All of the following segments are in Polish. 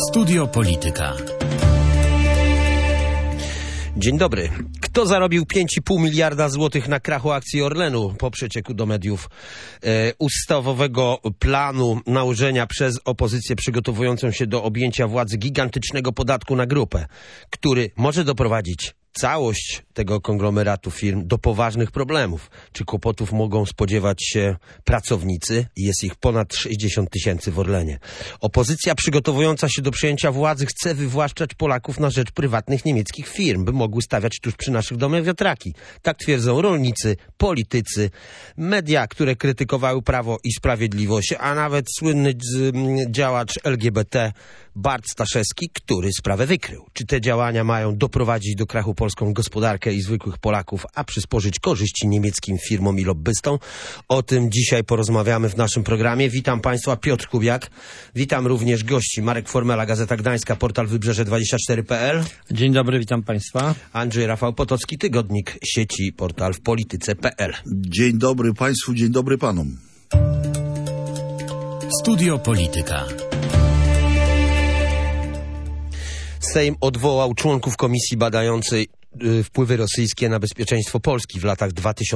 Studio Polityka. Dzień dobry. Kto zarobił 5,5 miliarda złotych na krachu akcji Orlenu po przecieku do mediów ustawowego planu nałożenia przez opozycję przygotowującą się do objęcia władzy gigantycznego podatku na grupę, który może doprowadzić całość tego konglomeratu firm do poważnych problemów? Czy kłopotów mogą spodziewać się pracownicy? Jest ich ponad 60 000 w Orlenie. Opozycja przygotowująca się do przejęcia władzy chce wywłaszczać Polaków na rzecz prywatnych niemieckich firm, by mogły stawiać tuż przy naszych domach wiatraki. Tak twierdzą rolnicy, politycy, media, które krytykowały Prawo i Sprawiedliwość, a nawet słynny działacz LGBT Bart Staszewski, który sprawę wykrył. Czy te działania mają doprowadzić do krachu polską gospodarkę i zwykłych Polaków, a przysporzyć korzyści niemieckim firmom i lobbystom? O tym dzisiaj porozmawiamy w naszym programie. Witam Państwa, Piotr Kubiak. Witam również gości. Marek Formela, Gazeta Gdańska, portal Wybrzeże24.pl. Dzień dobry, witam Państwa. Andrzej Rafał Potocki, tygodnik sieci, portal w polityce.pl. Dzień dobry Państwu, dzień dobry Panom. Studio Polityka. Sejm odwołał członków komisji badającej wpływy rosyjskie na bezpieczeństwo Polski w latach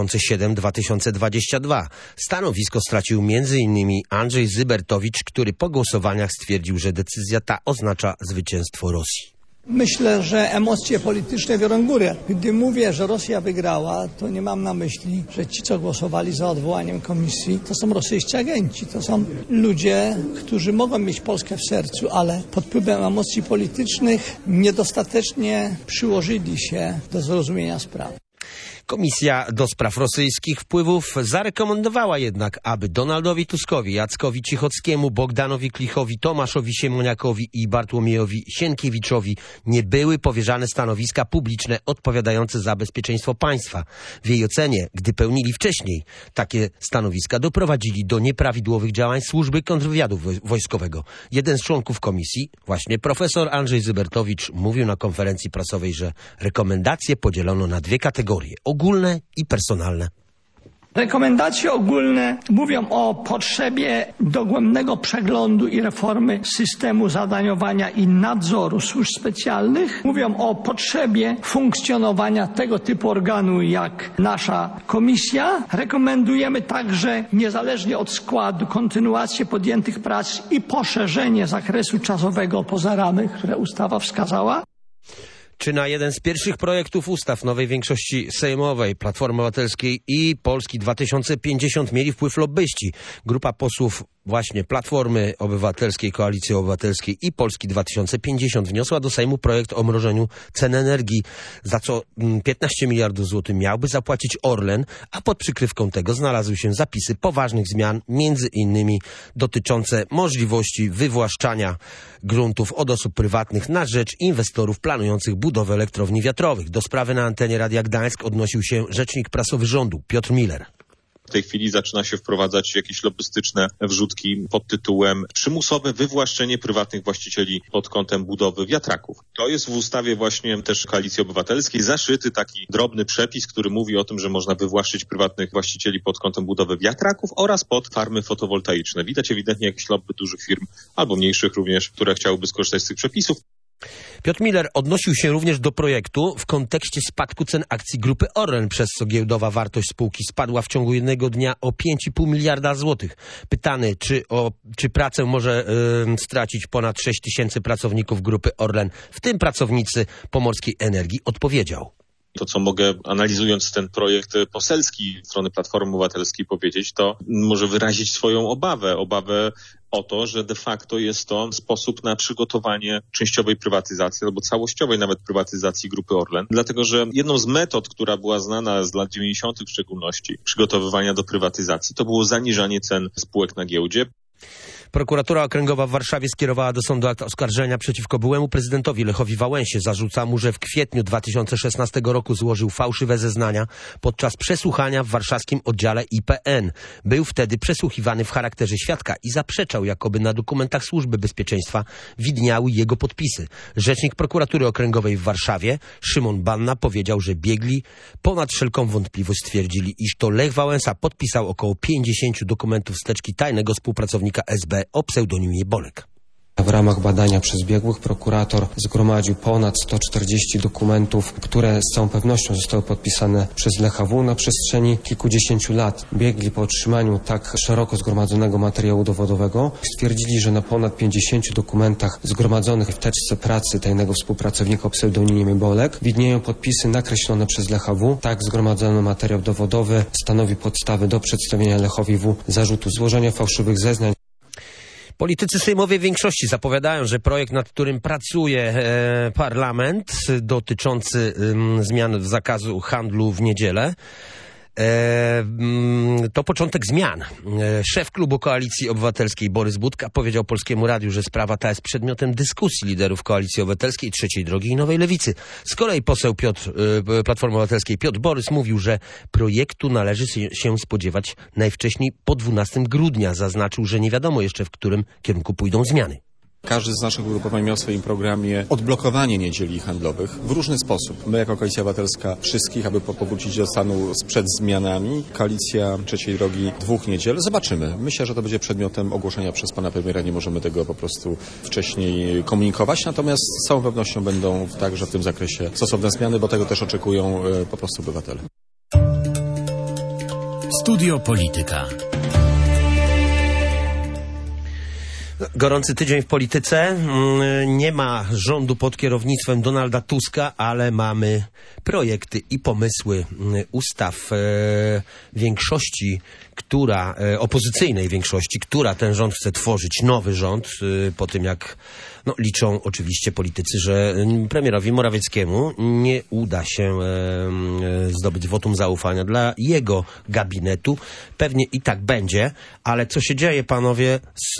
2007-2022. Stanowisko stracił m.in. Andrzej Zybertowicz, który po głosowaniach stwierdził, że decyzja ta oznacza zwycięstwo Rosji. Myślę, że emocje polityczne biorą górę. Gdy mówię, że Rosja wygrała, to nie mam na myśli, że ci, co głosowali za odwołaniem komisji, to są rosyjscy agenci. To są ludzie, którzy mogą mieć Polskę w sercu, ale pod wpływem emocji politycznych niedostatecznie przyłożyli się do zrozumienia sprawy. Komisja do spraw rosyjskich wpływów zarekomendowała jednak, aby Donaldowi Tuskowi, Jackowi Cichockiemu, Bogdanowi Klichowi, Tomaszowi Siemoniakowi i Bartłomiejowi Sienkiewiczowi nie były powierzane stanowiska publiczne odpowiadające za bezpieczeństwo państwa. W jej ocenie, gdy pełnili wcześniej takie stanowiska, doprowadzili do nieprawidłowych działań służby kontrwywiadu wojskowego. Jeden z członków komisji, właśnie profesor Andrzej Zybertowicz, mówił na konferencji prasowej, że rekomendacje podzielono na dwie kategorie: ogólne i personalne. Rekomendacje ogólne mówią o potrzebie dogłębnego przeglądu i reformy systemu zadaniowania i nadzoru służb specjalnych. Mówią o potrzebie funkcjonowania tego typu organu jak nasza komisja. Rekomendujemy także, niezależnie od składu, kontynuację podjętych prac i poszerzenie zakresu czasowego poza ramy, które ustawa wskazała. Czy na jeden z pierwszych projektów ustaw nowej większości sejmowej, Platformy Obywatelskiej i Polski 2050 mieli wpływ lobbyści? Grupa posłów właśnie Platformy Obywatelskiej, Koalicji Obywatelskiej i Polski 2050 wniosła do Sejmu projekt o mrożeniu cen energii, za co 15 miliardów złotych miałby zapłacić Orlen, a pod przykrywką tego znalazły się zapisy poważnych zmian, między innymi dotyczące możliwości wywłaszczania gruntów od osób prywatnych na rzecz inwestorów planujących budowę elektrowni wiatrowych. Do sprawy na antenie Radia Gdańsk odnosił się rzecznik prasowy rządu Piotr Miller. W tej chwili zaczyna się wprowadzać jakieś lobbystyczne wrzutki pod tytułem przymusowe wywłaszczenie prywatnych właścicieli pod kątem budowy wiatraków. To jest w ustawie właśnie też Koalicji Obywatelskiej zaszyty taki drobny przepis, który mówi o tym, że można wywłaszczyć prywatnych właścicieli pod kątem budowy wiatraków oraz pod farmy fotowoltaiczne. Widać ewidentnie jakieś lobby dużych firm albo mniejszych również, które chciałyby skorzystać z tych przepisów. Piotr Miller odnosił się również do projektu w kontekście spadku cen akcji grupy Orlen, przez co giełdowa wartość spółki spadła w ciągu jednego dnia o 5,5 miliarda złotych. Pytany, czy pracę może stracić ponad 6 000 pracowników grupy Orlen, w tym pracownicy Pomorskiej Energii, odpowiedział. To, co mogę, analizując ten projekt poselski strony Platformy Obywatelskiej, powiedzieć, to może wyrazić swoją obawę o to, że de facto jest to sposób na przygotowanie częściowej prywatyzacji albo całościowej nawet prywatyzacji grupy Orlen. Dlatego, że jedną z metod, która była znana z lat 90. w szczególności, przygotowywania do prywatyzacji, to było zaniżanie cen spółek na giełdzie. Prokuratura Okręgowa w Warszawie skierowała do sądu akt oskarżenia przeciwko byłemu prezydentowi Lechowi Wałęsie. Zarzuca mu, że w kwietniu 2016 roku złożył fałszywe zeznania podczas przesłuchania w warszawskim oddziale IPN. Był wtedy przesłuchiwany w charakterze świadka i zaprzeczał, jakoby na dokumentach Służby Bezpieczeństwa widniały jego podpisy. Rzecznik Prokuratury Okręgowej w Warszawie, Szymon Banna, powiedział, że biegli ponad wszelką wątpliwość stwierdzili, iż to Lech Wałęsa podpisał około 50 dokumentów z teczki tajnego współpracownika SB o pseudonimie Bolek. W ramach badania przez biegłych prokurator zgromadził ponad 140 dokumentów, które z całą pewnością zostały podpisane przez Lecha W. na przestrzeni kilkudziesięciu lat. Biegli po otrzymaniu tak szeroko zgromadzonego materiału dowodowego stwierdzili, że na ponad 50 dokumentach zgromadzonych w teczce pracy tajnego współpracownika o pseudonimie Bolek widnieją podpisy nakreślone przez Lecha W. Tak zgromadzony materiał dowodowy stanowi podstawy do przedstawienia Lechowi W. zarzutu złożenia fałszywych zeznań. Politycy sejmowej większości zapowiadają, że projekt, nad którym pracuje parlament, dotyczący zmian zakazu handlu w niedzielę, to początek zmian. Szef klubu Koalicji Obywatelskiej Borys Budka powiedział Polskiemu Radiu, że sprawa ta jest przedmiotem dyskusji liderów Koalicji Obywatelskiej, Trzeciej Drogi i Nowej Lewicy. Z kolei poseł Platformy Obywatelskiej Piotr Borys mówił, że projektu należy się spodziewać najwcześniej po 12 grudnia. Zaznaczył, że nie wiadomo jeszcze, w którym kierunku pójdą zmiany. Każdy z naszych ugrupowań miał w swoim programie odblokowanie niedzieli handlowych w różny sposób. My jako Koalicja Obywatelska wszystkich, aby powrócić do stanu sprzed zmianami. Koalicja Trzeciej Drogi 2 niedziel. Zobaczymy. Myślę, że to będzie przedmiotem ogłoszenia przez pana premiera. Nie możemy tego po prostu wcześniej komunikować. Natomiast z całą pewnością będą także w tym zakresie stosowne zmiany, bo tego też oczekują po prostu obywatele. Studio Polityka. Gorący tydzień w polityce. Nie ma rządu pod kierownictwem Donalda Tuska, ale mamy projekty i pomysły ustaw większości, opozycyjnej większości, która ten rząd chce tworzyć, nowy rząd, po tym jak liczą oczywiście politycy, że premierowi Morawieckiemu nie uda się zdobyć wotum zaufania dla jego gabinetu. Pewnie i tak będzie, ale co się dzieje, panowie,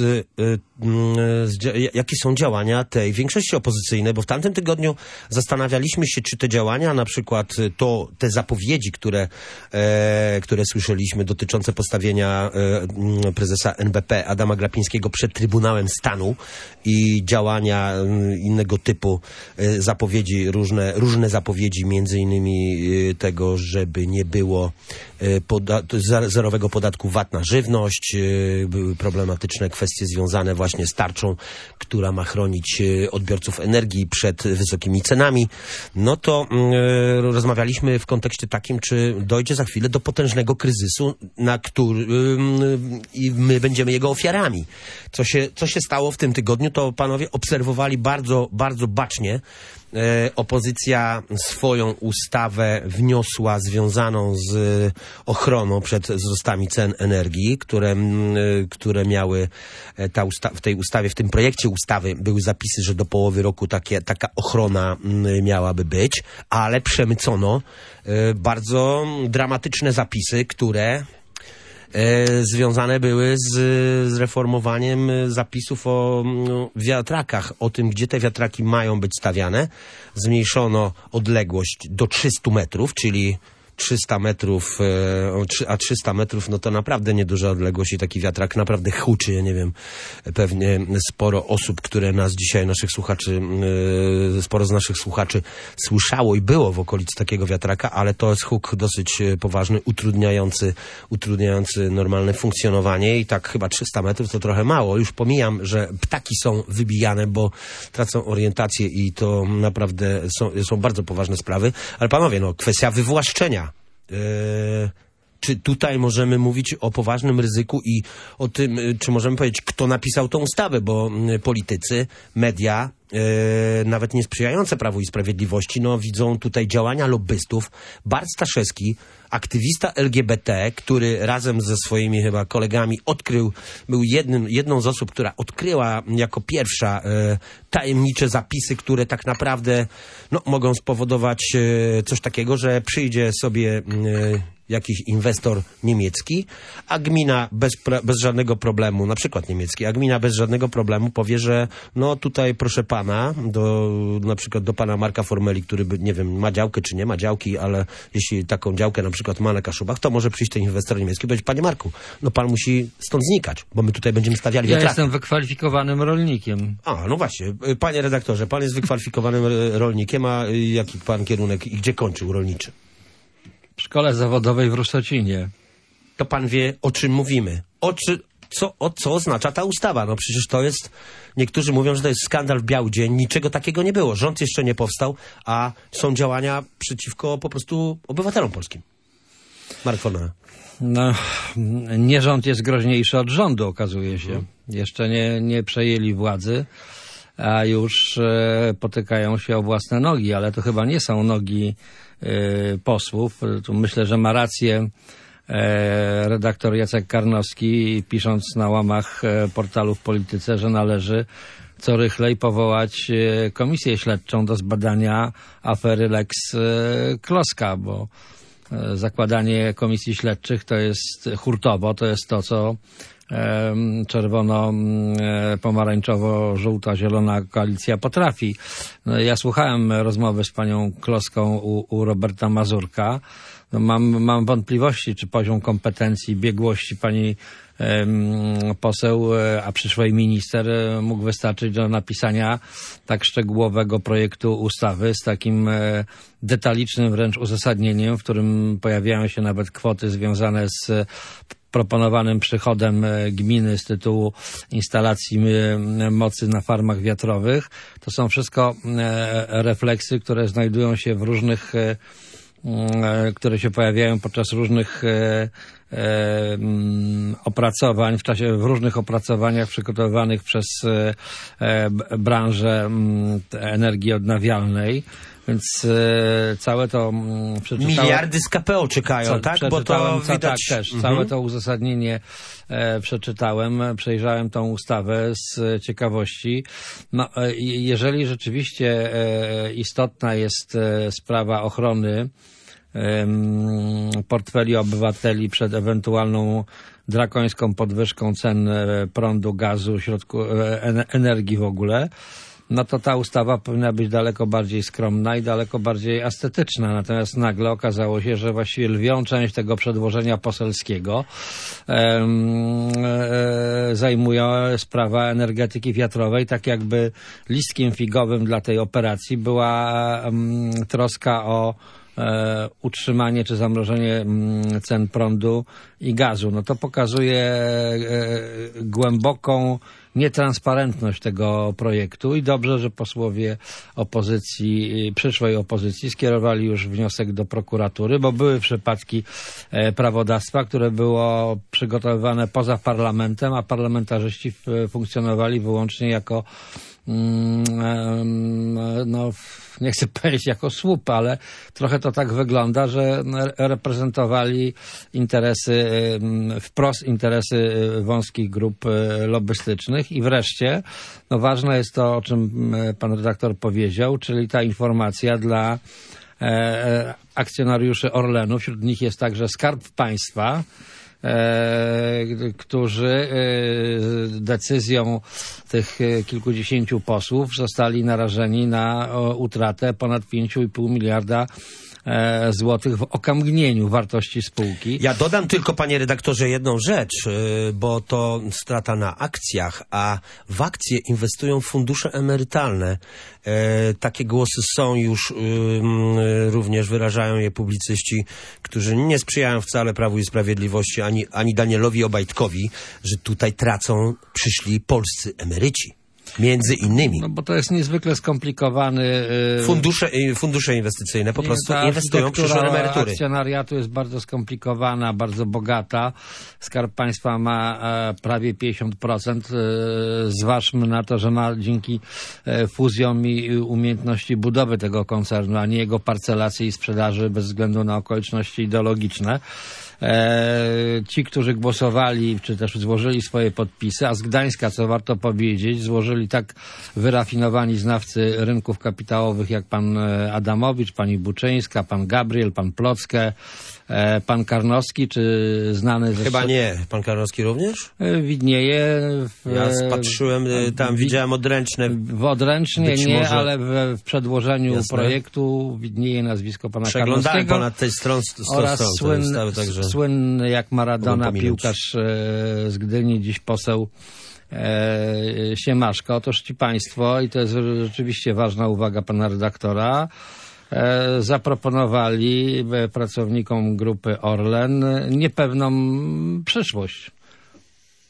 jakie są działania tej większości opozycyjnej, bo w tamtym tygodniu zastanawialiśmy się, czy te działania, na przykład te zapowiedzi, które słyszeliśmy dotyczące postawienia prezesa NBP Adama Glapińskiego przed Trybunałem Stanu i działania innego typu zapowiedzi, różne zapowiedzi, między innymi tego, żeby nie było zerowego podatku VAT na żywność, były problematyczne kwestie związane właśnie z tarczą, która ma chronić odbiorców energii przed wysokimi cenami. No to rozmawialiśmy w kontekście takim, czy dojdzie za chwilę do potężnego kryzysu, i my będziemy jego ofiarami. Co się stało w tym tygodniu, to panowie obserwowali bardzo, bardzo bacznie. Opozycja swoją ustawę wniosła związaną z ochroną przed wzrostami cen energii, które miały w tej ustawie, w tym projekcie ustawy były zapisy, że do połowy roku taka ochrona miałaby być, ale przemycono bardzo dramatyczne zapisy, które związane były z reformowaniem zapisów o wiatrakach, o tym, gdzie te wiatraki mają być stawiane. Zmniejszono odległość do 300 metrów, czyli 300 metrów, a 300 metrów, no to naprawdę nieduża odległość i taki wiatrak naprawdę huczy. Ja nie wiem, pewnie sporo osób, które nas dzisiaj, sporo z naszych słuchaczy słyszało i było w okolicy takiego wiatraka, ale to jest huk dosyć poważny, utrudniający normalne funkcjonowanie i tak chyba 300 metrów to trochę mało. Już pomijam, że ptaki są wybijane, bo tracą orientację i to naprawdę są bardzo poważne sprawy. Ale panowie, kwestia wywłaszczenia. Czy tutaj możemy mówić o poważnym ryzyku i o tym, czy możemy powiedzieć, kto napisał tą ustawę, bo politycy, media, nawet niesprzyjające Prawu i Sprawiedliwości, widzą tutaj działania lobbystów. Bart Staszewski, aktywista LGBT, który razem ze swoimi chyba kolegami był jedną z osób, która odkryła jako pierwsza tajemnicze zapisy, które tak naprawdę mogą spowodować coś takiego, że przyjdzie sobie jakiś inwestor niemiecki, a gmina bez żadnego problemu, na przykład niemiecki, a gmina bez żadnego problemu powie, że tutaj proszę pana, na przykład do pana Marka Formeli, który nie wiem, ma działkę czy nie ma działki, ale jeśli taką działkę na przykład ma na Kaszubach, to może przyjść ten inwestor niemiecki i powiedzieć, panie Marku, pan musi stąd znikać, bo my tutaj będziemy stawiali wiatraki. Ja jestem wykwalifikowanym rolnikiem. No właśnie, panie redaktorze, pan jest wykwalifikowanym rolnikiem, a jaki pan kierunek i gdzie kończył rolniczy? W szkole zawodowej w Rusztocinie. To pan wie, o czym mówimy. co oznacza ta ustawa. No przecież to jest, niektórzy mówią, że to jest skandal w biały dzień. Niczego takiego nie było. Rząd jeszcze nie powstał, a są działania przeciwko po prostu obywatelom polskim. Marek Fornara. No, nie rząd jest groźniejszy od rządu, okazuje się. Jeszcze nie przejęli władzy, a już potykają się o własne nogi, ale to chyba nie są nogi posłów. Tu myślę, że ma rację redaktor Jacek Karnowski, pisząc na łamach portalu w Polityce, że należy co rychlej powołać komisję śledczą do zbadania afery Lex Kloska, bo zakładanie komisji śledczych to jest hurtowo, to jest to, co czerwono-pomarańczowo-żółta-zielona koalicja potrafi. No, ja słuchałem rozmowy z panią Kloską u Roberta Mazurka. No, mam wątpliwości, czy poziom kompetencji, biegłości pani poseł, a przyszłej minister mógł wystarczyć do napisania tak szczegółowego projektu ustawy z takim detalicznym wręcz uzasadnieniem, w którym pojawiają się nawet kwoty związane z proponowanym przychodem gminy z tytułu instalacji mocy na farmach wiatrowych. To są wszystko refleksy, które znajdują się w różnych, które się pojawiają podczas różnych opracowań, w różnych opracowaniach przygotowywanych przez branżę energii odnawialnej. Więc całe to przeczytałem. Miliardy z KPO czekają, tak? Bo to widać. Tak, też. Całe to uzasadnienie przeczytałem, przejrzałem tą ustawę z ciekawości. No, jeżeli rzeczywiście istotna jest sprawa ochrony portfeli obywateli przed ewentualną drakońską podwyżką cen prądu, gazu, energii w ogóle, no to ta ustawa powinna być daleko bardziej skromna i daleko bardziej estetyczna. Natomiast nagle okazało się, że właściwie lwią część tego przedłożenia poselskiego zajmuje sprawa energetyki wiatrowej, tak jakby listkiem figowym dla tej operacji była troska o utrzymanie czy zamrożenie cen prądu i gazu. No to pokazuje głęboką nietransparentność tego projektu i dobrze, że posłowie opozycji, przyszłej opozycji skierowali już wniosek do prokuratury, bo były przypadki prawodawstwa, które było przygotowywane poza parlamentem, a parlamentarzyści funkcjonowali wyłącznie jako no, nie chcę powiedzieć jako słup, ale trochę to tak wygląda, że reprezentowali interesy, wprost interesy wąskich grup lobbystycznych. I wreszcie, no ważne jest to, o czym pan redaktor powiedział, czyli ta informacja dla akcjonariuszy Orlenu. Wśród nich jest także Skarb Państwa, którzy decyzją tych kilkudziesięciu posłów zostali narażeni na utratę ponad 5,5 miliarda złotych w okamgnieniu wartości spółki. Ja dodam tylko, panie redaktorze, jedną rzecz, bo to strata na akcjach, a w akcje inwestują fundusze emerytalne. Takie głosy są już, również wyrażają je publicyści, którzy nie sprzyjają wcale Prawu i Sprawiedliwości, ani Danielowi Obajtkowi, że tutaj tracą przyszli polscy emeryci. Między innymi. No bo to jest niezwykle skomplikowany... Fundusze inwestycyjne po prostu inwestują w przyszłe emerytury. Akcjonariatu jest bardzo skomplikowana, bardzo bogata. Skarb Państwa ma prawie 50%. Zważmy na to, że ma dzięki fuzjom i umiejętności budowy tego koncernu, a nie jego parcelacji i sprzedaży bez względu na okoliczności ideologiczne. Ci, którzy głosowali, czy też złożyli swoje podpisy, a z Gdańska, co warto powiedzieć, złożyli tak wyrafinowani znawcy rynków kapitałowych jak pan Adamowicz, pani Buczyńska, pan Gabriel, pan Plocke, pan Karnowski, czy znany... Chyba nie. Pan Karnowski również? Widnieje. Ja patrzyłem, tam widziałem odręczne. W odręcznie nie, może... ale w przedłożeniu projektu widnieje nazwisko pana Karnowskiego. Przeglądałem ponad tej strony oraz słynny jak Maradona piłkarz z Gdyni, dziś poseł Siemaszko. Otóż ci państwo, i to jest rzeczywiście ważna uwaga pana redaktora, zaproponowali pracownikom grupy Orlen niepewną przyszłość.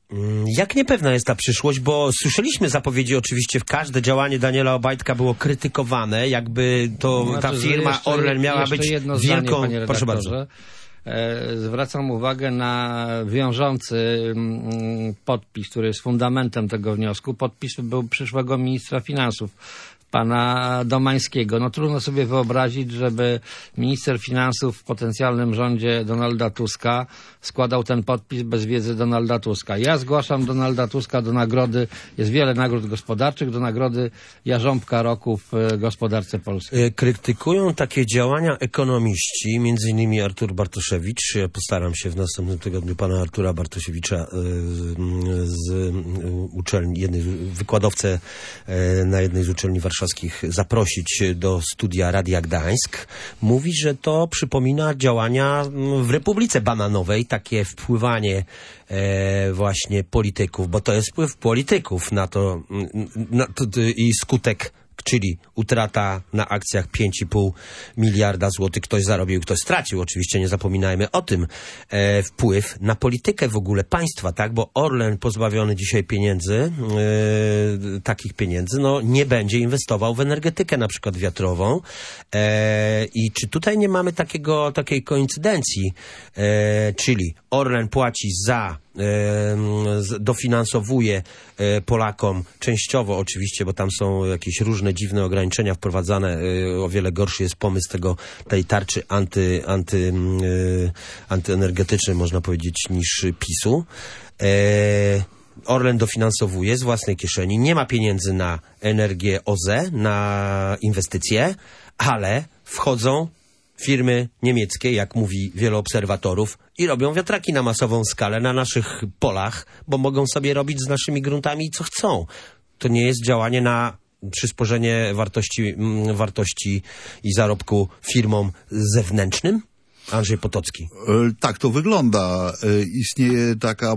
Jak niepewna jest ta przyszłość, bo słyszeliśmy zapowiedzi, oczywiście każde działanie Daniela Obajtka było krytykowane, jakby to ta firma Orlen miała być wielką... Proszę bardzo. Zwracam uwagę na wiążący podpis, który jest fundamentem tego wniosku. Podpis był przyszłego ministra finansów, pana Domańskiego. No trudno sobie wyobrazić, żeby minister finansów w potencjalnym rządzie Donalda Tuska składał ten podpis bez wiedzy Donalda Tuska. Ja zgłaszam Donalda Tuska do nagrody, jest wiele nagród gospodarczych, do nagrody Jarząbka Roku w gospodarce polskiej. Krytykują takie działania ekonomiści, między innymi Artur Bartoszewicz. Ja postaram się w następnym tygodniu pana Artura Bartosiewicza z uczelni, wykładowcę na jednej z uczelni warszawskich zaprosić do studia Radia Gdańsk. Mówi, że to przypomina działania w Republice Bananowej, takie wpływanie właśnie polityków, bo to jest wpływ polityków na to i skutek, czyli utrata na akcjach 5,5 miliarda złotych. Ktoś zarobił, ktoś stracił. Oczywiście nie zapominajmy o tym. Wpływ na politykę w ogóle państwa, tak? Bo Orlen pozbawiony dzisiaj pieniędzy, takich pieniędzy, no nie będzie inwestował w energetykę, na przykład wiatrową. I czy tutaj nie mamy takiej koincydencji? Czyli Orlen płaci dofinansowuje Polakom częściowo oczywiście, bo tam są jakieś różne dziwne ograniczenia wprowadzane. O wiele gorszy jest pomysł tej tarczy antyenergetycznej, można powiedzieć, niż PiS-u. Orlen dofinansowuje z własnej kieszeni. Nie ma pieniędzy na energię OZE, na inwestycje, ale wchodzą firmy niemieckie, jak mówi wielu obserwatorów, i robią wiatraki na masową skalę na naszych polach, bo mogą sobie robić z naszymi gruntami co chcą. To nie jest działanie na przysporzenie wartości i zarobku firmom zewnętrznym? Andrzej Potocki. Tak to wygląda. Istnieje taka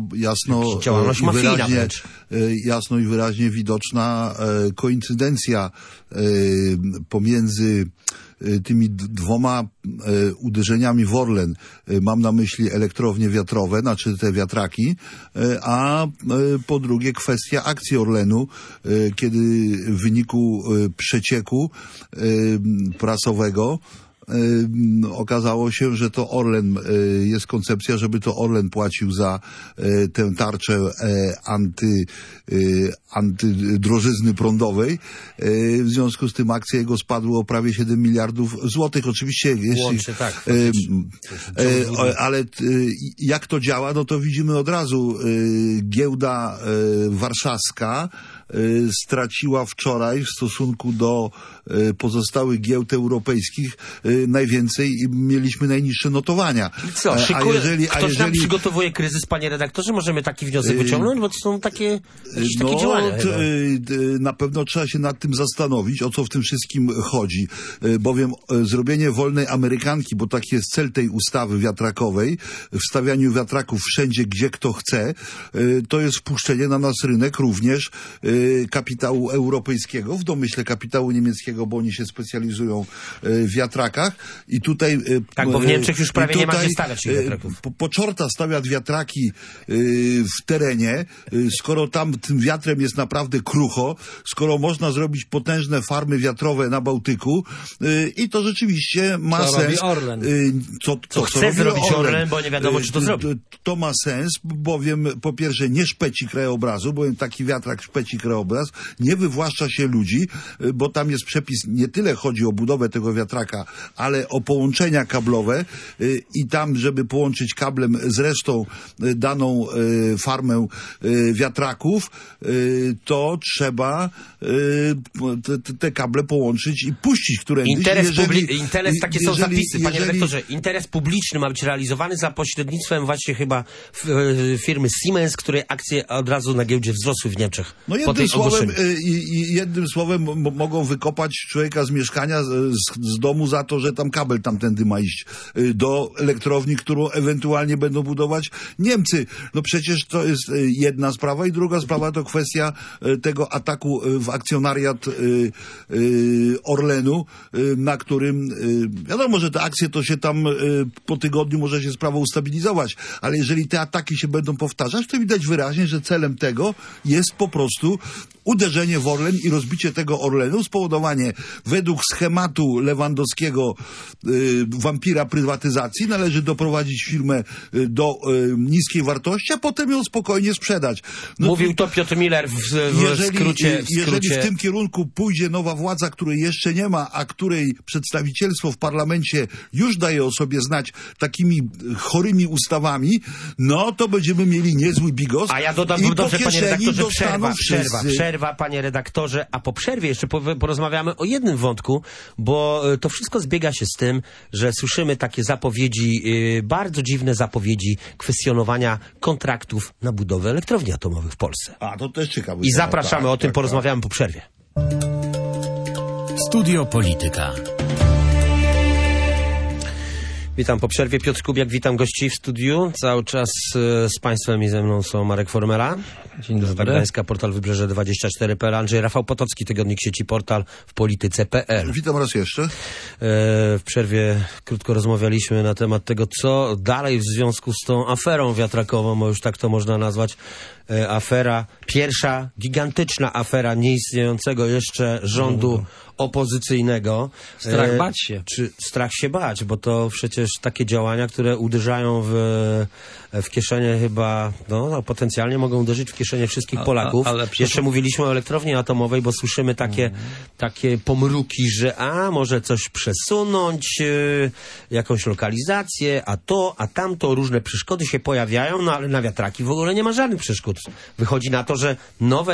jasno i wyraźnie widoczna koincydencja pomiędzy tymi dwoma uderzeniami w Orlen. Mam na myśli elektrownie wiatrowe, znaczy te wiatraki, a po drugie kwestia akcji Orlenu, kiedy w wyniku przecieku prasowego okazało się, że to Orlen, jest koncepcja, żeby to Orlen płacił za tę tarczę antydrożyzny prądowej. W związku z tym akcje jego spadły o prawie 7 miliardów złotych. Oczywiście, ale jak to działa, no to widzimy od razu. Giełda warszawska straciła wczoraj w stosunku do pozostałych giełd europejskich najwięcej i mieliśmy najniższe notowania. Co, ktoś nam przygotowuje kryzys, panie redaktorze? Możemy taki wniosek wyciągnąć? Bo to są takie działania. Na pewno trzeba się nad tym zastanowić, o co w tym wszystkim chodzi. Bowiem zrobienie wolnej Amerykanki, bo taki jest cel tej ustawy wiatrakowej, wstawianiu wiatraków wszędzie, gdzie kto chce, to jest wpuszczenie na nasz rynek również kapitału europejskiego, w domyśle kapitału niemieckiego, bo oni się specjalizują w wiatrakach. I tutaj... Tak, bo w Niemczech już prawie nie ma gdzie stawiać tych wiatraków. Po czorta stawiać wiatraki w terenie, skoro tam tym wiatrem jest naprawdę krucho, skoro można zrobić potężne farmy wiatrowe na Bałtyku i to rzeczywiście ma sens. Robi Orlen. Co chce zrobić Orlen, bo nie wiadomo, czy to zrobi. To ma sens, bowiem po pierwsze nie szpeci krajobrazu, bowiem taki wiatrak szpeci krajobraz, nie wywłaszcza się ludzi, bo tam jest przepis, nie tyle chodzi o budowę tego wiatraka, ale o połączenia kablowe i tam, żeby połączyć kablem z resztą daną farmę wiatraków, to trzeba te kable połączyć i puścić którędyś. Takie są zapisy, panie redaktorze. Interes publiczny ma być realizowany za pośrednictwem właśnie chyba firmy Siemens, której akcje od razu na giełdzie wzrosły w Niemczech. No jednym słowem mogą wykopać człowieka z mieszkania, z domu za to, że tam kabel tamtędy ma iść do elektrowni, którą ewentualnie będą budować Niemcy. No przecież to jest jedna sprawa i druga sprawa to kwestia tego ataku w akcjonariat Orlenu, na którym wiadomo, że te akcje to się tam po tygodniu może się sprawa ustabilizować, ale jeżeli te ataki się będą powtarzać, to widać wyraźnie, że celem tego jest po prostu uderzenie w Orlen i rozbicie tego Orlenu, spowodowanie według schematu Lewandowskiego wampira prywatyzacji, należy doprowadzić firmę do niskiej wartości, a potem ją spokojnie sprzedać. No, mówił to Piotr Miller w skrócie. Jeżeli w tym kierunku pójdzie nowa władza, której jeszcze nie ma, a której przedstawicielstwo w parlamencie już daje o sobie znać takimi chorymi ustawami, no to będziemy mieli niezły bigos. A ja dodam, dobrze, panie redaktorze, przerwa, panie redaktorze, a po przerwie jeszcze porozmawiamy o jednym wątku, bo to wszystko zbiega się z tym, że słyszymy takie zapowiedzi, bardzo dziwne zapowiedzi kwestionowania kontraktów na budowę elektrowni atomowych w Polsce. A, to też ciekawe. I zapraszamy, o tym porozmawiamy po przerwie. Studio Polityka. Witam po przerwie. Piotr Kubiak, witam gości w studiu. Cały czas z państwem i ze mną są Marek Formela. Dzień dobry. Gdańska, portal Wybrzeże24.pl. Andrzej Rafał Potocki, tygodnik sieci Portal w Polityce.pl. Witam raz jeszcze. W przerwie krótko rozmawialiśmy na temat tego, co dalej w związku z tą aferą wiatrakową, bo już tak to można nazwać. Afera, pierwsza gigantyczna afera nieistniejącego jeszcze rządu opozycyjnego. Strach bać się. Czy strach się bać, bo to przecież takie działania, które uderzają w kieszenie chyba, no potencjalnie mogą uderzyć w kieszenie wszystkich Polaków. Ale jeszcze mówiliśmy o elektrowni atomowej, bo słyszymy takie pomruki, że może coś przesunąć, jakąś lokalizację, a to, a tamto, różne przeszkody się pojawiają, no ale na wiatraki w ogóle nie ma żadnych przeszkód. Wychodzi na to, że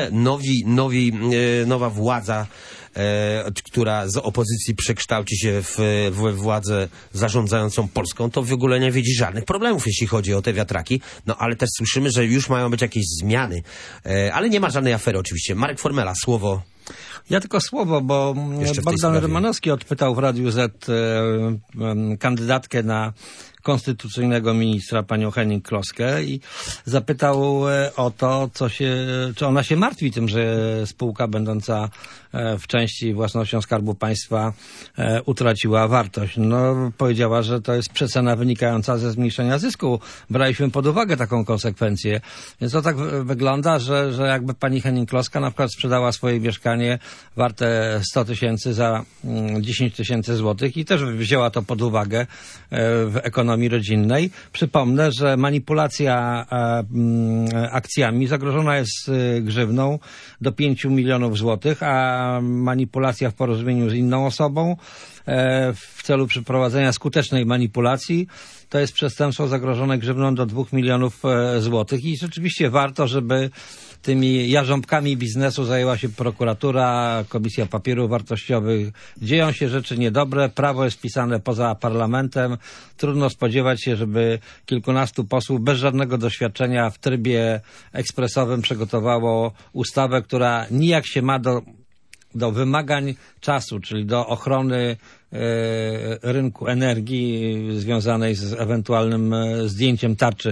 nowa władza, która z opozycji przekształci się w władzę zarządzającą Polską, to w ogóle nie widzi żadnych problemów, jeśli chodzi o te wiatraki. No ale też słyszymy, że już mają być jakieś zmiany. Ale nie ma żadnej afery oczywiście. Marek Formela, słowo. Ja tylko słowo, bo Bogdan Rymanowski odpytał w Radiu Z kandydatkę na konstytucyjnego ministra, panią Hennig-Kloskę, i zapytał o to, czy ona się martwi tym, że spółka będąca w części własnością Skarbu Państwa utraciła wartość. No, powiedziała, że to jest przecena wynikająca ze zmniejszenia zysku. Braliśmy pod uwagę taką konsekwencję. Więc to tak wygląda, że jakby pani Hennig-Kloska na przykład sprzedała swoje mieszkanie warte 100 000 za 10 000 złotych i też wzięła to pod uwagę w ekonomii rodzinnej. Przypomnę, że manipulacja akcjami zagrożona jest grzywną do 5 milionów złotych, a manipulacja w porozumieniu z inną osobą w celu przeprowadzenia skutecznej manipulacji to jest przestępstwo zagrożone grzywną do 2 milionów złotych. I rzeczywiście warto, żeby tymi jarząbkami biznesu zajęła się prokuratura, Komisja Papierów Wartościowych. Dzieją się rzeczy niedobre, prawo jest pisane poza parlamentem. Trudno spodziewać się, żeby kilkunastu posłów bez żadnego doświadczenia w trybie ekspresowym przygotowało ustawę, która nijak się ma do wymagań czasu, czyli do ochrony rynku energii związanej z ewentualnym zdjęciem tarczy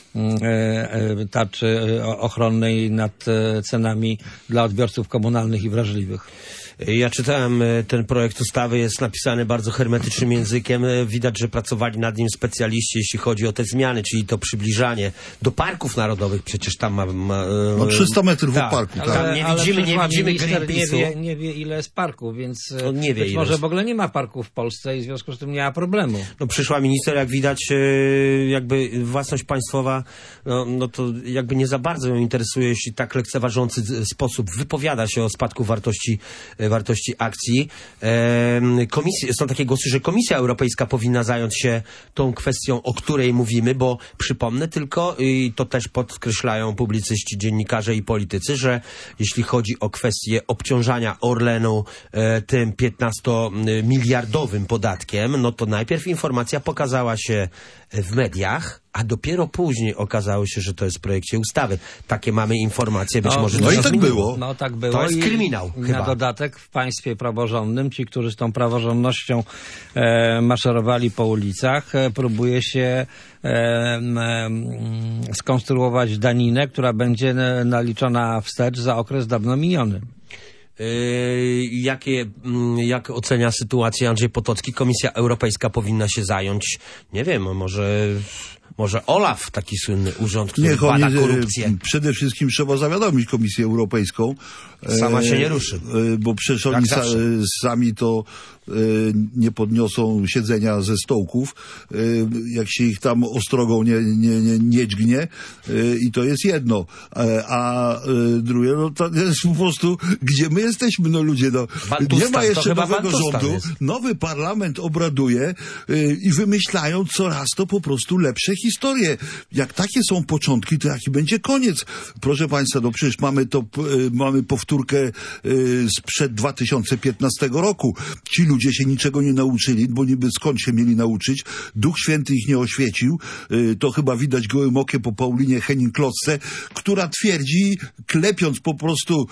ochronnej nad cenami dla odbiorców komunalnych i wrażliwych. Ja czytałem ten projekt ustawy, jest napisany bardzo hermetycznym językiem. Widać, że pracowali nad nim specjaliści, jeśli chodzi o te zmiany, czyli to przybliżanie do parków narodowych. Przecież tam ma 300 metrów od parku. Tak. Ale nie widzimy Greenpeace'u. Nie wie, ile jest parków, więc on nie wie, być może w ogóle nie ma parków w Polsce i w związku z tym nie ma problemu. No przyszła minister, jak widać, jakby własność państwowa, no to jakby nie za bardzo ją interesuje, jeśli tak lekceważący sposób wypowiada się o spadku wartości akcji. Są takie głosy, że Komisja Europejska powinna zająć się tą kwestią, o której mówimy, bo przypomnę tylko, i to też podkreślają publicyści, dziennikarze i politycy, że jeśli chodzi o kwestię obciążania Orlenu tym 15-miliardowym podatkiem, no to najpierw informacja pokazała się w mediach, a dopiero później okazało się, że to jest w projekcie ustawy. Takie mamy informacje, być może no to i się tak zmieniło. było. No tak było. To jest kryminał I chyba. na dodatek w państwie praworządnym ci, którzy z tą praworządnością maszerowali po ulicach, próbuje się skonstruować daninę, która będzie naliczona wstecz za okres dawno miniony. Jak ocenia sytuację Andrzej Potocki? Komisja Europejska powinna się zająć, nie wiem, może OLAF, taki słynny urząd, który bada korupcję. Przede wszystkim trzeba zawiadomić Komisję Europejską. Sama się nie ruszy. Bo przecież oni sami to nie podniosą siedzenia ze stołków, jak się ich tam ostrogą nie dźgnie, i to jest jedno. A drugie, no to jest po prostu, gdzie my jesteśmy, no ludzie, no. Nie ma jeszcze nowego rządu, nowy parlament obraduje i wymyślają coraz to po prostu lepsze historie. Jak takie są początki, to jaki będzie koniec? Proszę Państwa, no przecież mamy powtórkę sprzed 2015 roku. Ci ludzie się niczego nie nauczyli, bo niby skąd się mieli nauczyć? Duch Święty ich nie oświecił. To chyba widać gołym okiem po Paulinie Henning-Klosce, która twierdzi, klepiąc po prostu,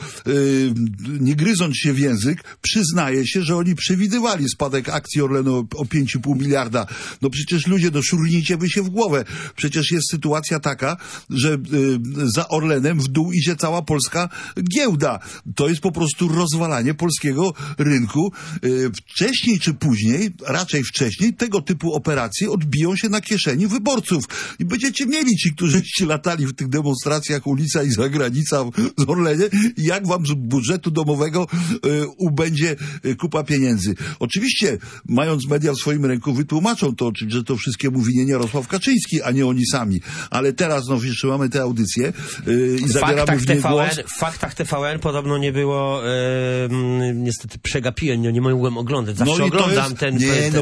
nie gryząc się w język, przyznaje się, że oni przewidywali spadek akcji Orlenu o 5,5 miliarda. No przecież ludzie, szurnijcie by się w głowę. Przecież jest sytuacja taka, że za Orlenem w dół idzie cała polska giełda. To jest po prostu rozwalanie polskiego rynku. Wcześniej czy później, raczej wcześniej, tego typu operacje odbiją się na kieszeni wyborców. I będziecie mieli ci, którzy latali w tych demonstracjach ulica i zagranica w Orlenie, jak wam z budżetu domowego ubędzie kupa pieniędzy. Oczywiście, mając media w swoim ręku, wytłumaczą to, że to wszystkiemu winien Jarosław Kaczyński, a nie oni sami. Ale teraz jeszcze mamy tę audycję i zabieramy w niej głos. W faktach TVN podobno nie było, niestety przegapiłem, nie mogłem oglądać. Zawsze oglądam ten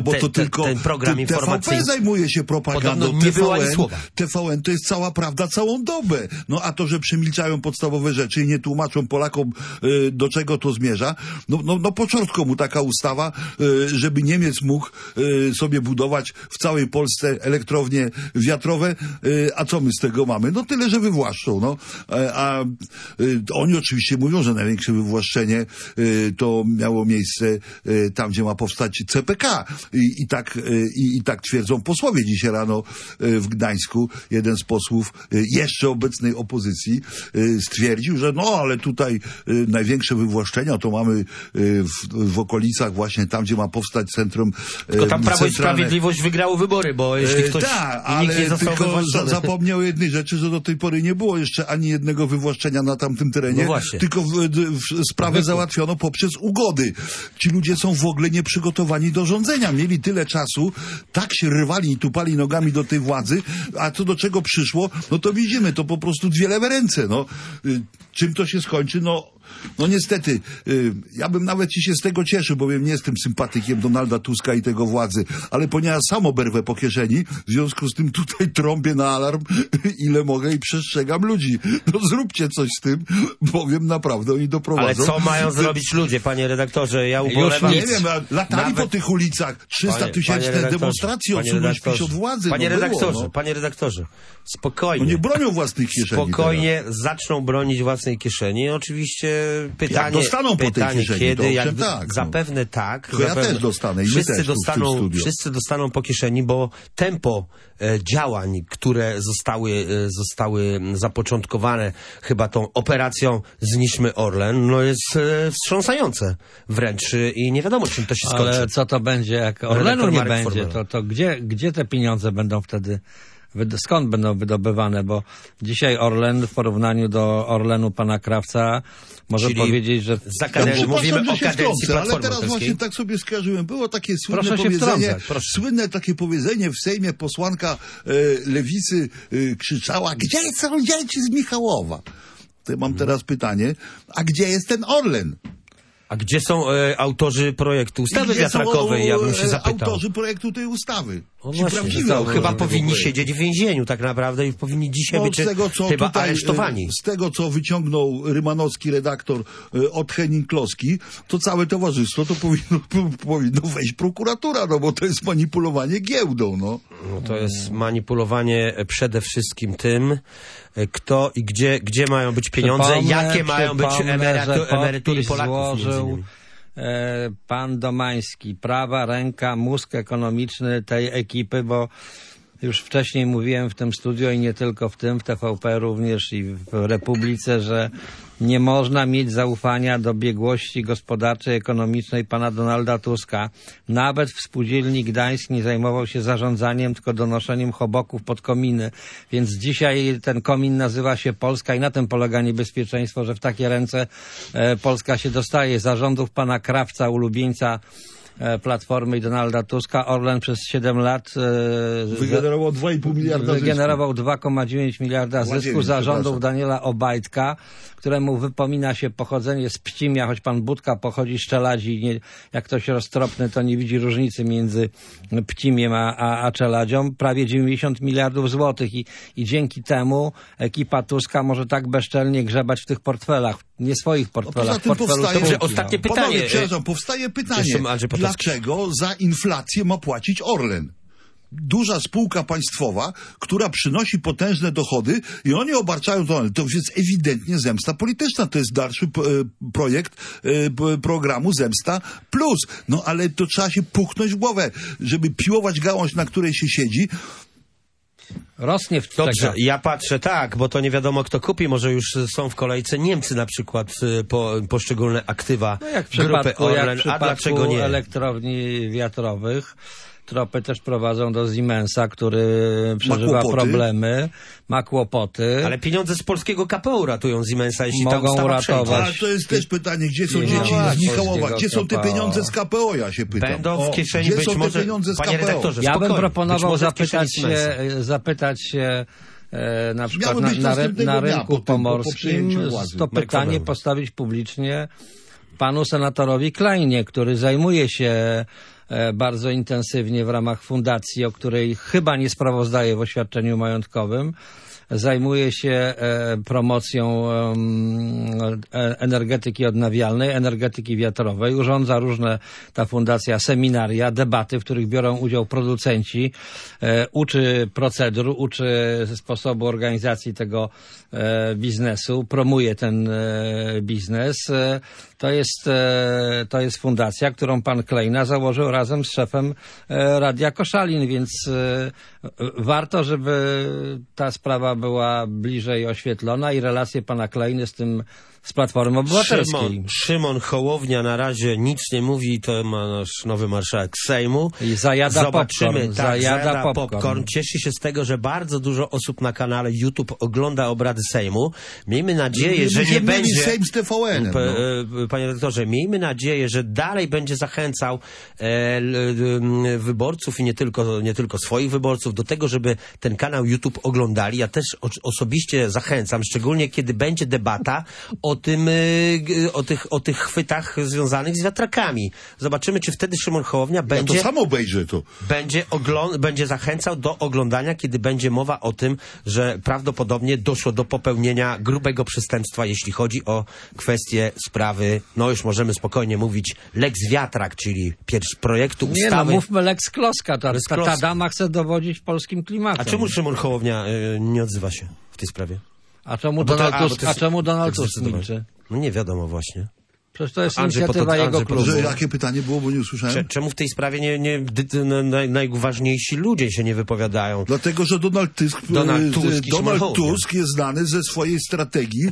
program informacyjny. TVP zajmuje się propagandą. Podobno nie było ani słowa. TVN to jest cała prawda całą dobę. No a to, że przemilczają podstawowe rzeczy i nie tłumaczą Polakom, do czego to zmierza, no po czortku mu taka ustawa, żeby Niemiec mógł sobie budować w całej Polsce elektrownie wiatrowe, a co my z tego mamy? No tyle, że wywłaszczą. No. A oni oczywiście mówią, że największe wywłaszczenie to miało miejsce tam, gdzie ma powstać CPK. I tak twierdzą posłowie. Dzisiaj rano w Gdańsku jeden z posłów jeszcze obecnej opozycji stwierdził, że ale tutaj największe wywłaszczenia to mamy w okolicach właśnie tam, gdzie ma powstać centrum. Tylko tam Prawo i Sprawiedliwość wygrało wybory, bo jeśli ktoś nikt nie został wywłaszczony. Zapomniał jednej rzeczy, że do tej pory nie było jeszcze ani jednego wywłaszczenia na tamtym terenie, tylko sprawę załatwiono poprzez ugody. Ci ludzie są w ogóle nieprzygotowani do rządzenia. Mieli tyle czasu, tak się rywali i tupali nogami do tej władzy, a co do czego przyszło, no to widzimy, to po prostu dwie lewe ręce. Czym to się skończy? No niestety, ja bym nawet się z tego cieszył, bowiem nie jestem sympatykiem Donalda Tuska i tego władzy, ale ponieważ sam oberwę po kieszeni, w związku z tym tutaj trąbię na alarm, ile mogę i przestrzegam ludzi. Zróbcie coś z tym, bowiem naprawdę oni doprowadzą. Ale co mają zrobić ludzie, panie redaktorze? Ja ubolewam. Nie wiem, latali po tych ulicach, 300-tysięczne demonstracje odsunąć PiS od władzy. Panie redaktorze, spokojnie. Nie bronią własnych kieszeni. Spokojnie zaczną bronić własnej kieszeni. Oczywiście pytanie, dostaną po tej kieszeni, kiedy, zapewne tak. To ja też dostanę i wszyscy dostaną po kieszeni, bo tempo działań, które zostały zapoczątkowane chyba tą operacją Zniszmy Orlen, jest wstrząsające wręcz i nie wiadomo, czym to się skończy. Ale co to będzie, jak Orlenu nie będzie, to gdzie te pieniądze będą wtedy? Skąd będą wydobywane? Bo dzisiaj Orlen w porównaniu do Orlenu pana Krawca może powiedzieć, że... Mówimy o kadencji Platformy ale teraz właśnie tak sobie skojarzyłem. Było takie słynne takie powiedzenie w Sejmie, posłanka Lewicy krzyczała: gdzie są dzieci z Michałowa? To ja mam teraz pytanie, a gdzie jest ten Orlen? A gdzie są autorzy projektu ustawy wiatrakowej? Ja bym się zapytał. Autorzy projektu tej ustawy. O Ci właśnie, prawdziwi to autorzy chyba tego powinni projektu. siedzieć w więzieniu tak naprawdę i powinni dzisiaj być chyba aresztowani. Z tego, co wyciągnął rymanowski redaktor od Henning-Kloski, to całe towarzystwo to powinno wejść prokuratura, no bo to jest manipulowanie giełdą, no. No to jest manipulowanie przede wszystkim tym, kto i gdzie mają być pieniądze, jakie mają być emerytury Polaków. Złożył pan Domański, prawa ręka, mózg ekonomiczny tej ekipy, bo już wcześniej mówiłem w tym studio i nie tylko w tym, w TVP również i w Republice, że nie można mieć zaufania do biegłości gospodarczej, ekonomicznej pana Donalda Tuska. Nawet w Spółdzielni Gdańsk nie zajmował się zarządzaniem, tylko donoszeniem choboków pod kominy. Więc dzisiaj ten komin nazywa się Polska i na tym polega niebezpieczeństwo, że w takie ręce Polska się dostaje. Zarządów pana Krawca, ulubieńca Platformy i Donalda Tuska, Orlen przez 7 lat wygenerował 2,5 miliarda zysku. Wygenerował 2,9 miliarda zysku. Zarządów Daniela Obajtka, któremu wypomina się pochodzenie z Pcimia, choć pan Budka pochodzi z Czeladzi. Nie, jak ktoś roztropny, to nie widzi różnicy między Pcimiem a Czeladzią. Prawie 90 miliardów złotych i dzięki temu ekipa Tuska może tak bezczelnie grzebać w tych portfelach. Nie swoich portfelach, portfelu Dobrze, ostatnie pytanie. Panowie, przepraszam, powstaje pytanie, dlaczego za inflację ma płacić Orlen? Duża spółka państwowa, która przynosi potężne dochody i oni obarczają to jest ewidentnie zemsta polityczna. To jest dalszy projekt programu Zemsta Plus. No ale to trzeba się puchnąć w głowę, żeby piłować gałąź, na której się siedzi. Rosnie w Dobrze, tego. Ja patrzę tak, bo to nie wiadomo kto kupi, może już są w kolejce Niemcy na przykład poszczególne aktywa grupy Orlen, a dlaczego nie? Elektrowni wiatrowych. Tropy też prowadzą do Siemensa, który przeżywa problemy, ma kłopoty. Ale pieniądze z polskiego KPO ratują Siemensa, jeśli mogą ta ustawa uratować. Ale to jest też pytanie, gdzie są dzieci z Michałowa? Gdzie są te pieniądze z KPO, ja się pytam. Będą w kieszeni być może, panie redaktorze, ja bym proponował zapytać się na przykład na rynku pomorskim, to pytanie postawić publicznie panu senatorowi Kleinie, który zajmuje się bardzo intensywnie w ramach fundacji, o której chyba nie sprawozdaje w oświadczeniu majątkowym. Zajmuje się promocją energetyki odnawialnej, energetyki wiatrowej. Urządza różne, ta fundacja, seminaria, debaty, w których biorą udział producenci. Uczy procedur, uczy sposobu organizacji tego biznesu, promuje ten biznes. To jest fundacja, którą pan Kleina założył razem z szefem Radia Koszalin, więc warto, żeby ta sprawa była bliżej oświetlona i relacje pana Kleiny z Platformy Obywatelskiej. Szymon Hołownia na razie nic nie mówi, to ma nasz nowy marszałek Sejmu. I zajada popcorn. Cieszy się z tego, że bardzo dużo osób na kanale YouTube ogląda obrady Sejmu. Miejmy nadzieję, że nie będzie... Sejm z TVN-em, Panie redaktorze, miejmy nadzieję, że dalej będzie zachęcał wyborców i nie tylko swoich wyborców do tego, żeby ten kanał YouTube oglądali. Ja też osobiście zachęcam, szczególnie kiedy będzie debata o tych chwytach związanych z wiatrakami. Zobaczymy, czy wtedy Szymon Hołownia będzie... Ja to sam obejrzę to. Będzie zachęcał do oglądania, kiedy będzie mowa o tym, że prawdopodobnie doszło do popełnienia grubego przestępstwa, jeśli chodzi o kwestię sprawy, no już możemy spokojnie mówić, Lex Wiatrak, czyli projektu ustawy... Nie, no mówmy Lex Kloska. Ta dama chce dowodzić polskim klimatem. A czemu Szymon Hołownia nie odzywa się w tej sprawie? A czemu Donald Tusk milczy? No nie wiadomo właśnie. Przecież to jest inicjatywa jego klubu. Jakie pytanie było, bo nie usłyszałem? Czemu w tej sprawie najważniejsi ludzie się nie wypowiadają? Dlatego, że Donald Tusk jest znany ze swojej strategii,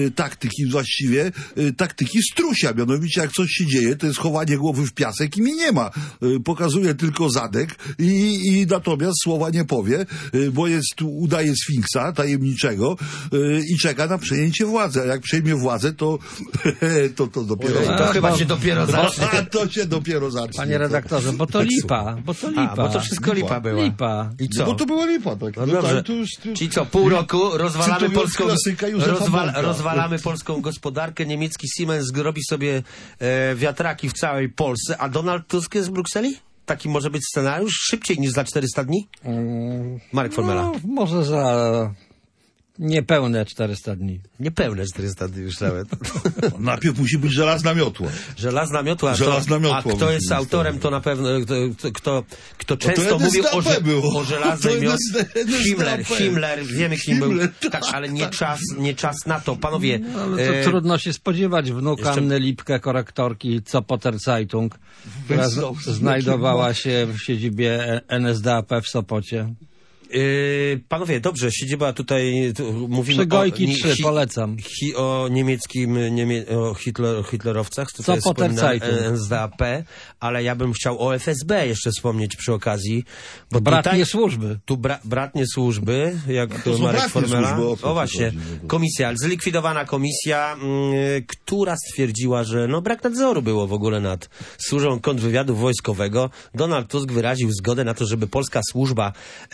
taktyki strusia. Mianowicie, jak coś się dzieje, to jest chowanie głowy w piasek i mi nie ma. Pokazuje tylko zadek i natomiast słowa nie powie, bo udaje sfinksa tajemniczego i czeka na przejęcie władzy. A jak przejmie władzę, to dopiero... To chyba się dopiero zacznie. A to się dopiero zacznie. Panie redaktorze, bo to lipa. Bo to wszystko lipa była. Lipa. I co? Bo to była lipa, tak. No dobrze. Czyli co, pół roku rozwalamy Cytując polską, klasyka Józefa Bąka. rozwalamy polską gospodarkę, niemiecki Siemens robi sobie wiatraki w całej Polsce, a Donald Tusk jest w Brukseli? Taki może być scenariusz? Szybciej niż za 400 dni? Marek Formela. No, może za niepełne 400 dni. Niepełne 400 dni już nawet. Najpierw musi być żelazna miotła. Żelazna miotła. A Żelazna kto jest autorem, to na pewno, kto często mówił o żelaznej miotle. Himmler, wiemy kim był. Tak, ale nie czas na to. Panowie. Ale to trudno się spodziewać. Wnuk Anny Lipke, korektorki Zopoter Zeitung, która znajdowała się w siedzibie NSDAP w Sopocie. Panowie, dobrze, siedziba tutaj, mówimy Przegojki 3, polecam. O niemieckim, o hitlerowcach, Co Potem NSDAP, ale ja bym chciał o FSB jeszcze wspomnieć przy okazji. Bo bratnie służby. Tu bratnie służby, jak no Marek Formela. Służby, o właśnie, komisja, zlikwidowana komisja, która stwierdziła, że no brak nadzoru było w ogóle nad służbą kontrwywiadu wojskowego. Donald Tusk wyraził zgodę na to, żeby polska służba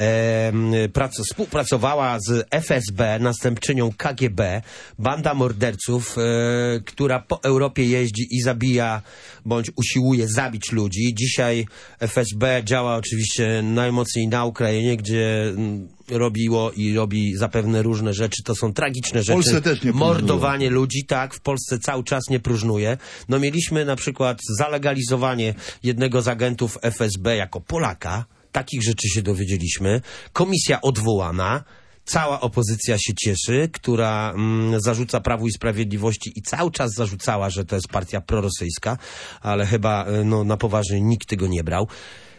współpracowała z FSB, następczynią KGB, banda morderców, która po Europie jeździ i zabija, bądź usiłuje zabić ludzi. Dzisiaj FSB działa oczywiście najmocniej na Ukrainie, gdzie robiło i robi zapewne różne rzeczy. To są tragiczne rzeczy. W Polsce też nie próżnuje. Mordowanie ludzi, tak, w Polsce cały czas nie próżnuje. No mieliśmy na przykład zalegalizowanie jednego z agentów FSB jako Polaka. Takich rzeczy się dowiedzieliśmy. Komisja odwołana. Cała opozycja się cieszy, która zarzuca Prawu i Sprawiedliwości i cały czas zarzucała, że to jest partia prorosyjska, ale chyba na poważnie nikt tego nie brał.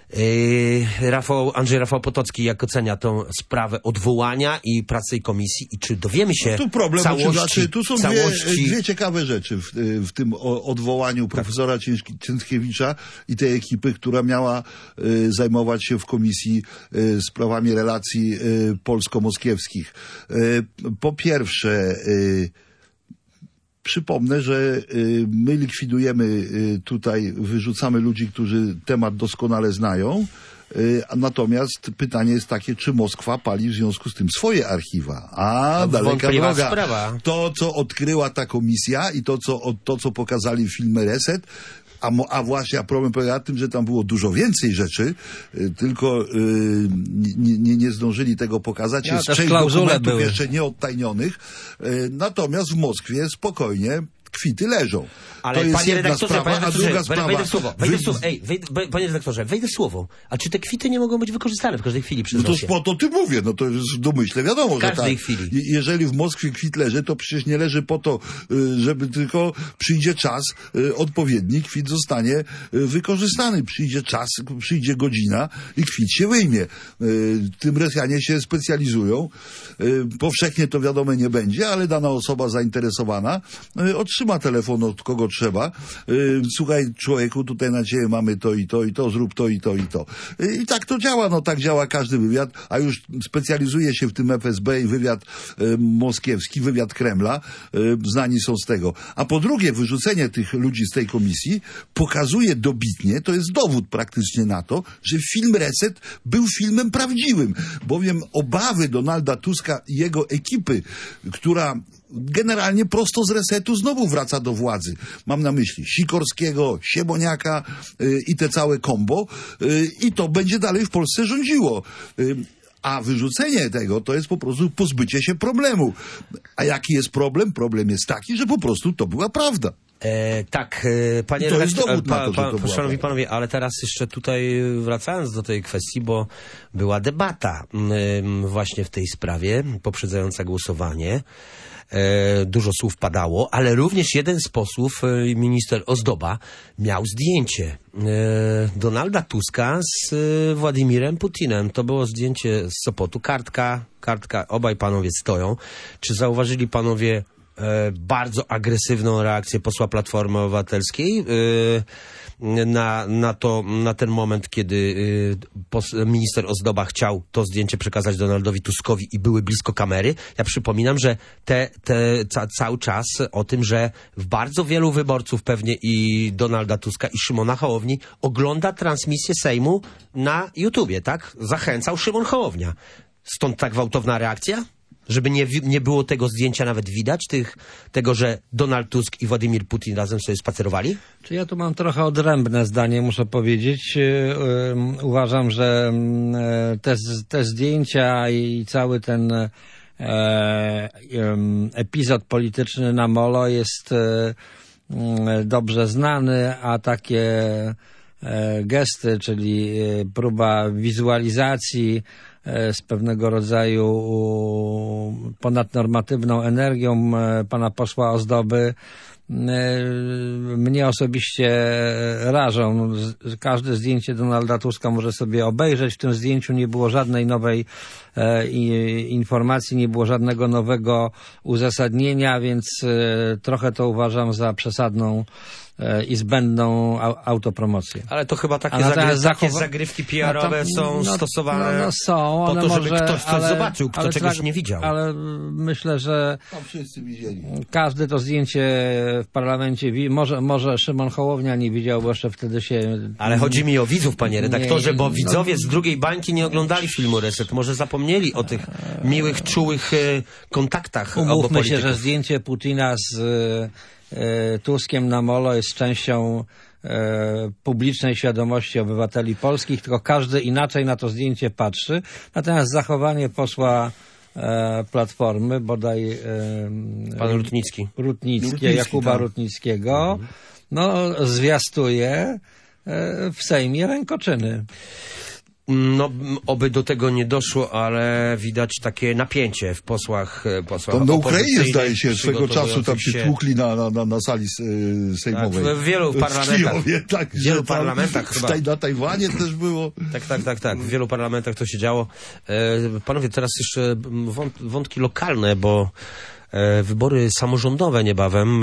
Andrzej Rafał Potocki, jak ocenia tą sprawę odwołania i pracy komisji i czy dowiemy się tu problem, całości? Tu są dwie ciekawe rzeczy w tym odwołaniu profesora Cięckiewicza i tej ekipy, która miała zajmować się w komisji sprawami relacji polsko-moskiewskich. Po pierwsze, przypomnę, że my likwidujemy tutaj, wyrzucamy ludzi, którzy temat doskonale znają, natomiast pytanie jest takie, czy Moskwa pali w związku z tym swoje archiwa? Daleka droga. Sprawa. To, co odkryła ta komisja i to, co pokazali w filmie Reset, a problem polega na tym, że tam było dużo więcej rzeczy, tylko nie zdążyli tego pokazać. Jest część dokumentów jeszcze nieodtajnionych. Natomiast w Moskwie spokojnie kwity leżą. Ale to jest panie jedna redaktorze, sprawa, a druga sprawa... Panie redaktorze, wejdę słowo. A czy te kwity nie mogą być wykorzystane w każdej chwili przez No to po to ty mówię, no to jest w domyśle wiadomo, w każdej że tak. chwili. Jeżeli w Moskwie kwit leży, to przecież nie leży po to, żeby tylko przyjdzie czas, odpowiedni kwit zostanie wykorzystany. Przyjdzie czas, przyjdzie godzina i kwit się wyjmie. Tym Rosjanie się specjalizują. Powszechnie to wiadomo nie będzie, ale dana osoba zainteresowana otrzyma telefon od kogo trzeba. Słuchaj, człowieku, tutaj na ciebie mamy to i to, zrób to i to i to. I tak to działa, no tak działa każdy wywiad, a już specjalizuje się w tym FSB i wywiad moskiewski, wywiad Kremla, znani są z tego. A po drugie, wyrzucenie tych ludzi z tej komisji pokazuje dobitnie, to jest dowód praktycznie na to, że film Reset był filmem prawdziwym, bowiem obawy Donalda Tuska i jego ekipy, która generalnie prosto z Resetu znowu wraca do władzy. Mam na myśli Sikorskiego, Siemoniaka i te całe kombo i to będzie dalej w Polsce rządziło. A wyrzucenie tego to jest po prostu pozbycie się problemu. A jaki jest problem? Problem jest taki, że po prostu to była prawda. Tak, panie redaktorze, szanowni panowie, ale teraz jeszcze tutaj wracając do tej kwestii, bo była debata właśnie w tej sprawie, poprzedzająca głosowanie. Dużo słów padało, ale również jeden z posłów, minister Ozdoba, miał zdjęcie Donalda Tuska z Władimirem Putinem. To było zdjęcie z Sopotu. Kartka, obaj panowie stoją. Czy zauważyli panowie bardzo agresywną reakcję posła Platformy Obywatelskiej na ten moment, kiedy minister Ozdoba chciał to zdjęcie przekazać Donaldowi Tuskowi i były blisko kamery. Ja przypominam, że cały czas o tym, że bardzo wielu wyborców pewnie i Donalda Tuska i Szymona Hołowni ogląda transmisję Sejmu na YouTubie, tak? Zachęcał Szymon Hołownia. Stąd tak gwałtowna reakcja? Żeby nie było tego zdjęcia nawet widać, tego, że Donald Tusk i Władimir Putin razem sobie spacerowali? Czy ja tu mam trochę odrębne zdanie, muszę powiedzieć. Uważam, że te zdjęcia i cały ten epizod polityczny na Molo jest dobrze znany, a takie gesty, czyli próba wizualizacji z pewnego rodzaju ponadnormatywną energią pana posła Ozdoby mnie osobiście rażą. Każde zdjęcie Donalda Tuska może sobie obejrzeć. W tym zdjęciu nie było żadnej nowej informacji, nie było żadnego nowego uzasadnienia, więc trochę to uważam za przesadną i zbędną autopromocję. Ale to chyba takie zagrywki PR-owe są stosowane po to, żeby ktoś coś zobaczył, kto czegoś nie widział. Ale myślę, że wszyscy widzieli. Każdy to zdjęcie w parlamencie może Szymon Hołownia nie widział, bo jeszcze wtedy się... Ale chodzi mi o widzów, panie redaktorze, bo widzowie z drugiej bańki nie oglądali filmu Reset. Może zapomnieli o tych miłych, czułych kontaktach obu polityków. Umówmy się, że zdjęcie Putina z Tuskiem na Molo jest częścią publicznej świadomości obywateli polskich, tylko każdy inaczej na to zdjęcie patrzy. Natomiast zachowanie posła Platformy, bodaj pan Rutnicki, Jakuba Rutnickiego, zwiastuje w Sejmie rękoczyny. No, oby do tego nie doszło, ale widać takie napięcie w posłach to na Ukrainie, zdaje się, swego czasu tam się tłukli na sali sejmowej. Tak, w wielu parlamentach. Tak, w wielu parlamentach chyba. Na Tajwanie też było. Tak. W wielu parlamentach to się działo. Panowie, teraz jeszcze wątki lokalne, bo wybory samorządowe niebawem,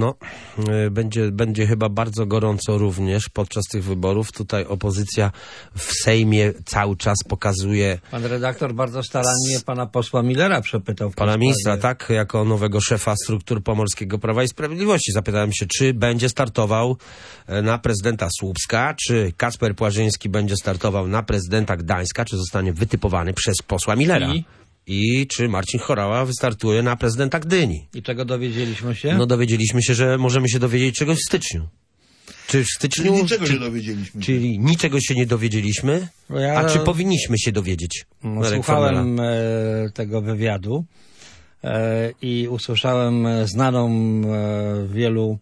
będzie chyba bardzo gorąco również podczas tych wyborów. Tutaj opozycja w Sejmie cały czas pokazuje... Pan redaktor bardzo starannie pana posła Millera przepytał. Pana ministra, tak, jako nowego szefa struktur Pomorskiego Prawa i Sprawiedliwości. Zapytałem się, czy będzie startował na prezydenta Słupska, czy Kacper Płażyński będzie startował na prezydenta Gdańska, czy zostanie wytypowany przez posła Millera. I czy Marcin Horała wystartuje na prezydenta Gdyni. I czego dowiedzieliśmy się? No dowiedzieliśmy się, że możemy się dowiedzieć czegoś w styczniu. Czy w styczniu? Czyli niczego nie dowiedzieliśmy. Czyli niczego się nie dowiedzieliśmy, a czy powinniśmy się dowiedzieć? Słuchałem tego wywiadu i usłyszałem znaną wielu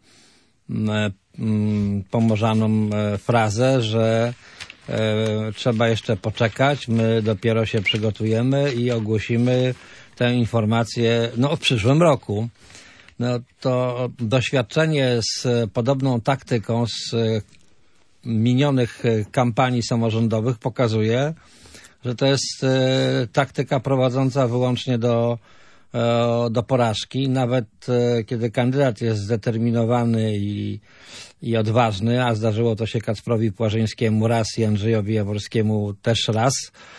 Pomorzanom frazę, że trzeba jeszcze poczekać, my dopiero się przygotujemy i ogłosimy tę informację w przyszłym roku. To doświadczenie z podobną taktyką z minionych kampanii samorządowych pokazuje, że to jest taktyka prowadząca wyłącznie do porażki. Nawet kiedy kandydat jest zdeterminowany i odważny, a zdarzyło to się Kacprowi Płażyńskiemu raz i Andrzejowi Jaworskiemu też raz,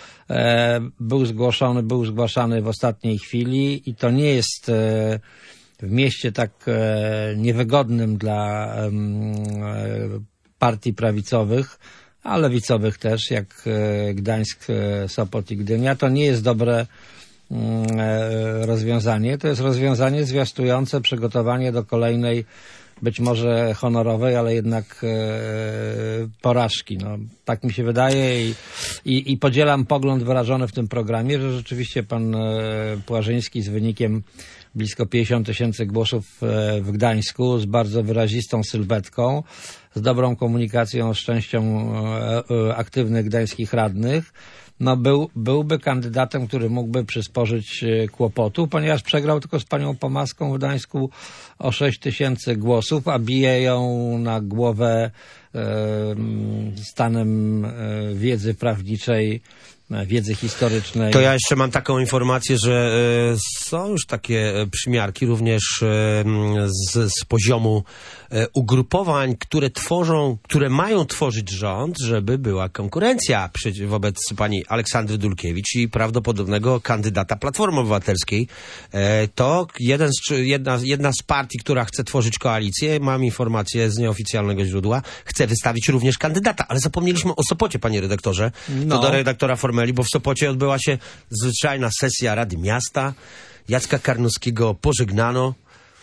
był zgłaszany w ostatniej chwili i to nie jest w mieście tak niewygodnym dla partii prawicowych, a lewicowych też, jak Gdańsk, Sopot i Gdynia. To nie jest dobre rozwiązanie. To jest rozwiązanie zwiastujące przygotowanie do kolejnej, być może honorowej, ale jednak porażki. Tak mi się wydaje i podzielam pogląd wyrażony w tym programie, że rzeczywiście pan Płażyński z wynikiem blisko 50 000 głosów w Gdańsku, z bardzo wyrazistą sylwetką, z dobrą komunikacją, z częścią aktywnych gdańskich radnych, byłby kandydatem, który mógłby przysporzyć kłopotu, ponieważ przegrał tylko z panią Pomaską w Gdańsku o 6 000 głosów, a bije ją na głowę stanem wiedzy prawniczej wiedzy historycznej. To ja jeszcze mam taką informację, że są już takie przymiarki również z poziomu ugrupowań, które mają tworzyć rząd, żeby była konkurencja wobec pani Aleksandry Dulkiewicz i prawdopodobnego kandydata Platformy Obywatelskiej. To jedna z partii, która chce tworzyć koalicję, mam informację z nieoficjalnego źródła, chce wystawić również kandydata, ale zapomnieliśmy o Sopocie, panie redaktorze. To do redaktora Formeli, bo w Sopocie odbyła się zwyczajna sesja Rady Miasta. Jacka Karnowskiego pożegnano.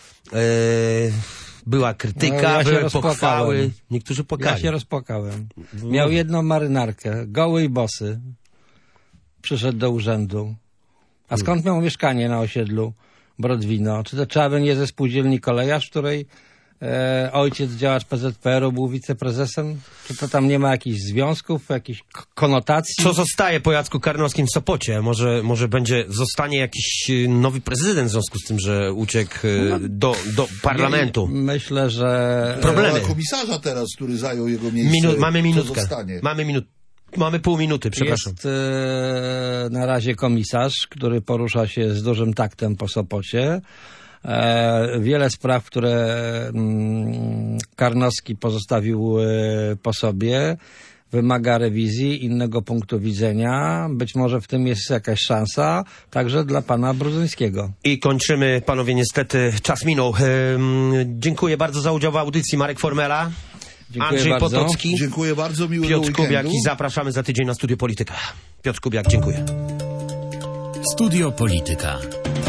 Była krytyka, były pochwały. Niektórzy płakali. Ja się rozpłakałem. Miał jedną marynarkę, goły i bosy. Przyszedł do urzędu. A skąd miał mieszkanie na osiedlu Brodwino? Czy to trzeba by nie ze spółdzielni Kolejarz, w której ojciec, działacz PZPR-u, był wiceprezesem? Czy to tam nie ma jakichś związków, jakichś konotacji? Co zostaje po Jacku Karnowskim w Sopocie? Może zostanie jakiś nowy prezydent w związku z tym, że uciekł do parlamentu? Myślę, że... Problemy. Komisarza teraz, który zajął jego miejsce. Mamy minutkę. Mamy pół minuty, przepraszam. Jest na razie komisarz, który porusza się z dużym taktem po Sopocie. Wiele spraw, które Karnowski pozostawił po sobie, wymaga rewizji, innego punktu widzenia. Być może w tym jest jakaś szansa, także dla pana Brudzyńskiego. I kończymy, panowie, niestety czas minął. Dziękuję bardzo za udział w audycji. Marek Formela, Dziękuję Andrzej bardzo. Potocki, Dziękuję bardzo, miłego Piotr weekendu. Kubiak i zapraszamy za tydzień na Studio Polityka. Piotr Kubiak, dziękuję. Studio Polityka.